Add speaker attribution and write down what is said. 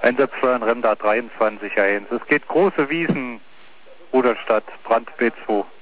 Speaker 1: Einsatzsteuern Remda 23 1. Es geht große Wiesen, Rudolstadt, Brand B2.